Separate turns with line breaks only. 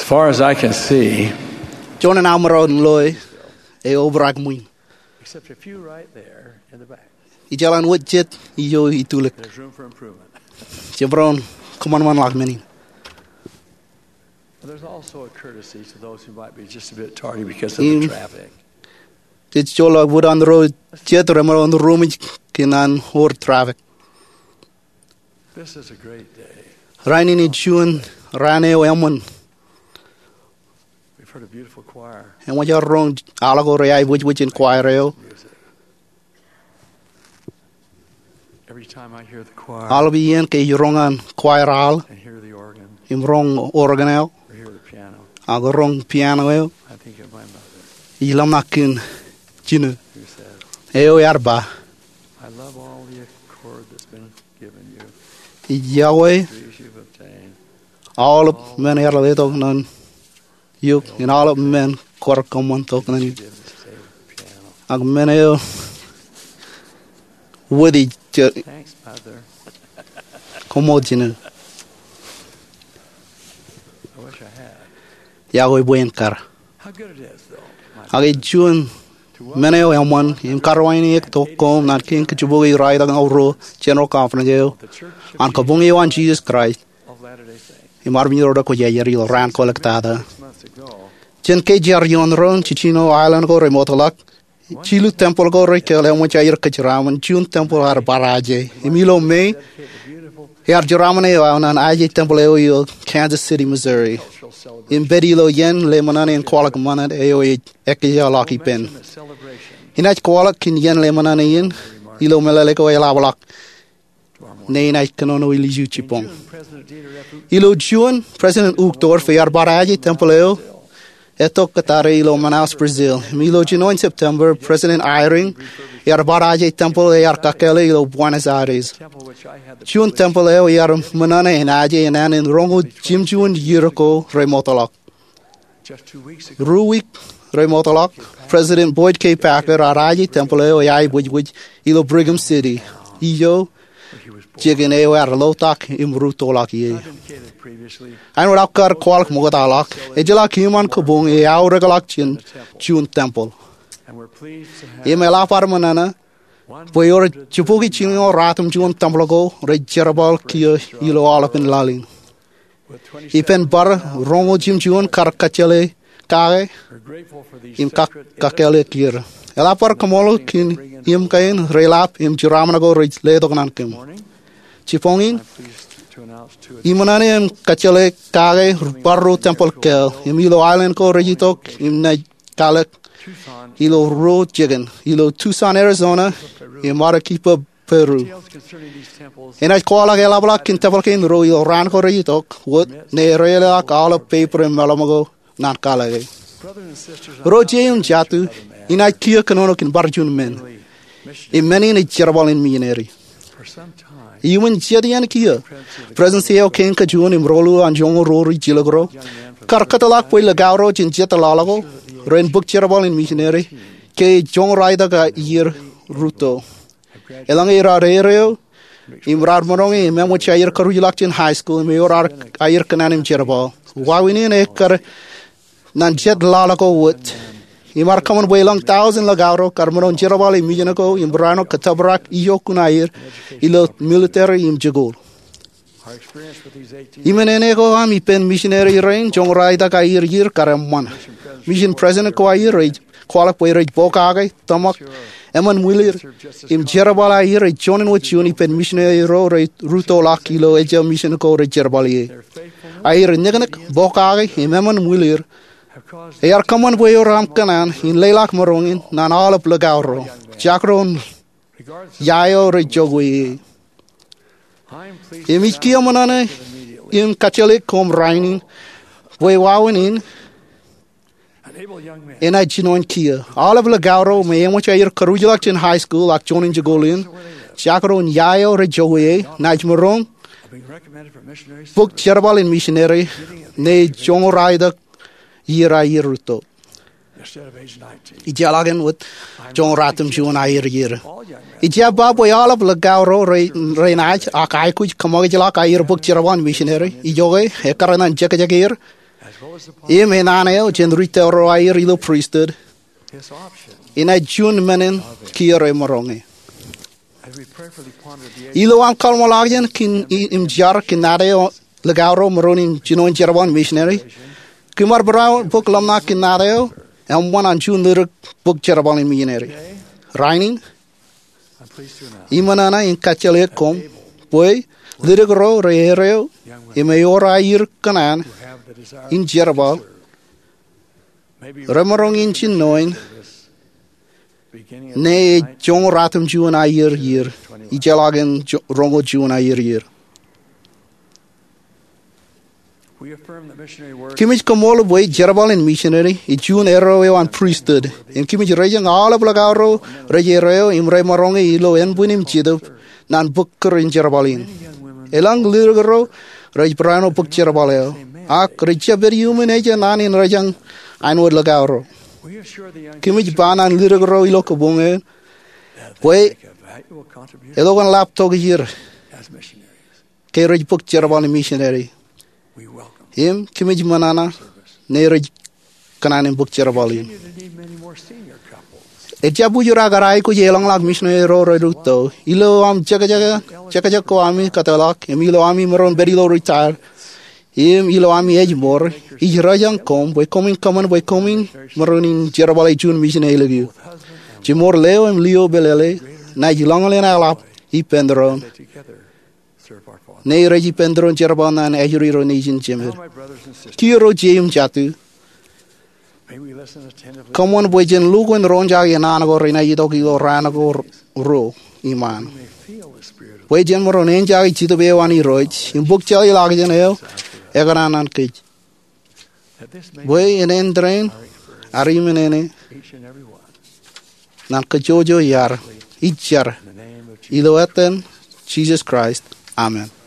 far as I can see,
cho nên nào mà rồi lôi obrak muin
except a few right there in the back.
I jalan wot jet I yo I tulek
There's room for improvement.
chevron come on lak meni
There's also a courtesy to those who might be just a bit tardy because of the traffic.
jet chola wood on the road jet remember on the room kinan hor traffic.
This is a great day.
Rainin in June rane yamon
We've heard a beautiful choir.
and what you're wrong alago ray which in choir
Music. Every time I hear the choir
I'll be in ke yrongan choir al
and hear the organ
im wrong organel
or hear the piano,
ago wrong piano
I think of my mother
ilam nakin chinu
who said,
yarba
I love all the accord that's been given you,
Yahweh
trees you've obtained.
all of men are little non you in all of men kor common talk nan
You did this day with the piano.
ag men wodi
Thanks, Mother.
komodjina
I wish I had.
Yahweh buen kar
How good it is, though. my
ag jun men yamon im karwaini ek to kom nan king kchubogi raida ngoro general conference
the church
an kabungi wan Jesus Christ
of Latter-day Saints.
imar roda ko yeri ran kolektada
6 months ago,
chen ke jar yon ron chichino island go remotolak chilu temple go re kele mo chair kachraman chun temple har baraje imilo me
dedicated the beautiful
yar jaramane an aje temple yo Kansas City Missouri
cultural celebration.
in bedilo yen le manane en kwalak manat eo ekya lucky pen
Mention that celebration
inach kwalak kin yen le manane yen ilo melale ko yala balak
tomorrow morning.
ne inach kanono ili ju
In
chipong
June, President Dieter F.
ilo June President Uktor fe yar baraje temple eo eto katare ilo Manaus Brazil milo June in September President Eyring yar baraje temple yar kakele ilo Buenos Aires
Temple which I had the
June
privilege
temple eo yar manana en aje en an rongo Jim June Yuriko remotolak
just 2 weeks ago.
Ruwik remotolak President Boyd K. Packer araje temple eo yai wuj ilo Brigham City iyo
Where he was born.
jigen eo yar lotak imrutolak ye
I've indicated previously
Ein wat akkar kwalk mogatalak ejala kiman kubung e auragalak chin June temple
and we're pleased to have
Imela parmanana Poyor chupugi chingo ratum June temple go re jerabal kiyo ilo alap in lalin
with 27.
Ipen bar romo Jim June kar kachele kage
We're grateful for these
im
sacred
kakele kir Ela par kamolo kin im kain relap im juramana go re le dognan kim
morning.
Chipongin
I'm pleased to announce two
Imanane im kachele kage barro temple kel im ilo island ko rejitok im na kalek
Tucson
ilo road jigen ilo Tucson Arizona im Arequipa Peru
details concerning these temples.
en uit kwala gela bla kin temple kin ro ilo ran ko rejitok wat ne rela kala paper im malamago nan kala ge
Brothers and sisters,
ro jeum jatu in uit kia kanono kin barjun men
mission
in many in jerbal in mineri
for some time.
Iwan jadian kia presence eo ken ka jun im rolu an jongo rori jilagro karkatalak poi lagauro jin jetalalago ren book jerbal in missionary ke jong raida ka year ruto elang era reo imrar morongi memo chair karu yilak chin high school me orar ayer kananim jerbal wawini ne kar nan jet lalago wot imar kaman boilang 1000 lagauro karmonon jerbal imijenako imbrano katabrak iyo kunair ilo military im jegol
Our experience with these 18
imenene ko am ipen missionary rain jong raida ka year karamman mission president ko year kwala po year bokage tamak eman mulir im jerbala year jonen what you ipen missionary ro ruto la kilo eja mission ko jerbal ye
their faithfulness
ayer neganak bokage eman mulir
have caused
Eyar kaman boyo ram kanan in leilak marongin nan alap lagauro jakron
regardless
yayo re jogwe
I'm pleased
imi
to
kia manane
immediately
im kachele kom rainin boy wawin
an able young man
in I chinon kia alap lagauro me emo chayer karujak in high school ak jonin jagolin jakron yayo re jogwe naj marong
being recommended for missionaries
book cherbal in missionary ne jongo raida yira yiruto
instead of age 19.
ijalagen with jong ratum juan ayir yir
All young men
Ija babo yalap lagauro reinaj akai kuj kamagi jala kair book chirawan missionary ijoge ekaranan jekajagir
as well as upon
Im enaneo chen ritero air ilo priesthood.
his option.
In a June menen kiere moronge.
As we prayerfully ponder the
Ilo am kalmolagen kin im jar kinadeo legauro moronin jinon jerabon missionary. Kimar brau book lamna kinadeo and one on June lyric book jerabon missionary.
day,
Reining
I'm pleased to announce
imanana in kachele kom boy lyric ro reereo
young women
imayora ir kanan
who have the desire
in jerabal
to serve may be
remorong in chinoin
this beginning of
ne
night,
jong ratum June a year ijalagen rongo June a year.
we affirm that missionary work
Kimich kamol boy jerabal in missionary I June ero on priesthood in kimich rejang ala blagaro rejero imre moronge ilo en bunim chido nan bukker in jerabalin
many young women
elang lirgaro rej brano buk jerabaleo ak recha ber human eja nan in rejang ainwod lagaro
we assure the young
kimich banan lirgaro ilo kabunge
that
boy
they make a valuable contribution
elogan laptop hier
as missionaries.
ke rej buk jerabal in missionary
We welcome
him kimich manana
service.
ne rej kanan in buk jerabalin
Continue to need many more senior couples.
Eja bujura garai ku jelang lak missionary ro ruto ilo am jaga ko ami katalak ilo ami meron beri lo retire ilo ami age more ijrajang kom boy coming meronin jerabal jun missionary lagi
Both husband and
jimor leo leo belele na jilong le na lap I pendron
wife together serve our Father.
ne reji pendron jerabal na ejuri ro nijin jemer
Now, my brothers and sisters,
kiro jem jatu
may we listen attentively
komon boy jen lugon ronja yana go rena yido ki go rana go ro iman
we may feel the Spirit of
Boy jen moro nen jagi chito be wani roj in book chali lag jen eo egananan kich
that this may
boy enen drain
our experience,
ari menene
each and every one.
nan kajojo yar ichar
In the name of Jesus.
iloeten Jesus Christ amen